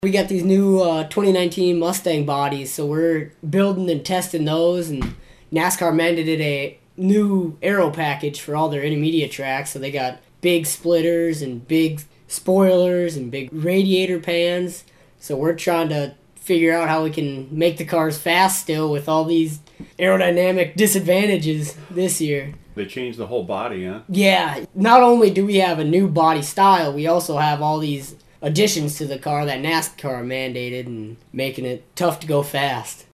We got these new 2019 Mustang bodies, so we're building and testing those, and NASCAR mandated a new aero package for all their intermediate tracks, so they got big splitters and big spoilers and big radiator pans. So we're trying to figure out how we can make the cars fast still with all these aerodynamic disadvantages this year. They changed the whole body, huh? Yeah, not only do we have a new body style, we also have all these additions to the car that NASCAR mandated and making it tough to go fast.